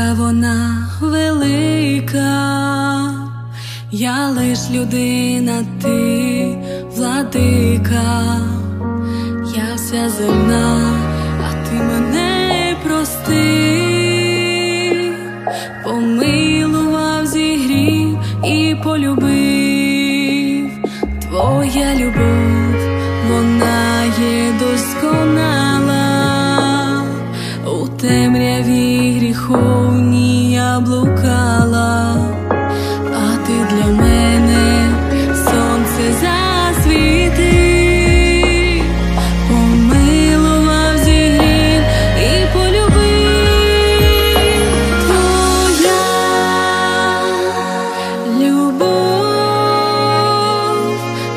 яка вона велика, я лиш людина, ти владика. Я вся земна, а ти мене прости, помилував, зігрів і полюбив. Твоя любов, вона є досконала, у темряві гріховній я блукала, а ти для мене сонце засвітив, помилував, зігрів і полюбив. Твоя любов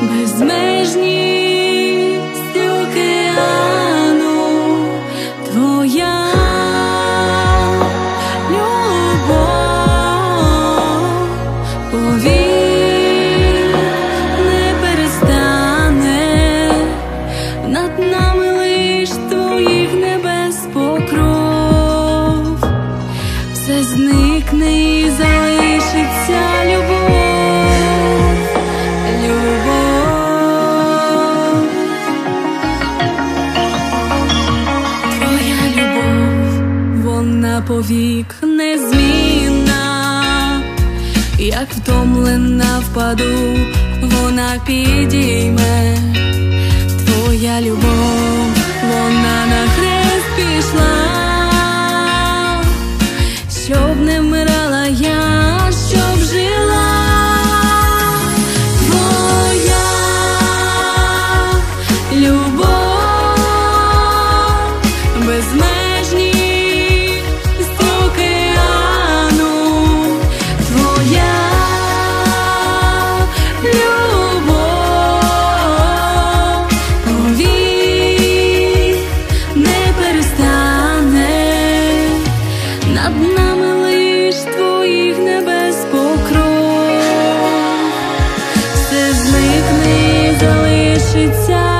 безмежність океану, твоя повір, не перестане, над нами лиш твоїх небес покров. Все зникне і залишиться любов, любов. Твоя любов, вона повік незмінна, як втомлена впаду, вона підійме. Твоя любов, вона на хрест пішла, щоб не вмирала я, щоб жила. Твоя любов безмежність океану, твоя любов, повір, не перестане, над нами лиш твоїх небес покров. Все зникне і залишиться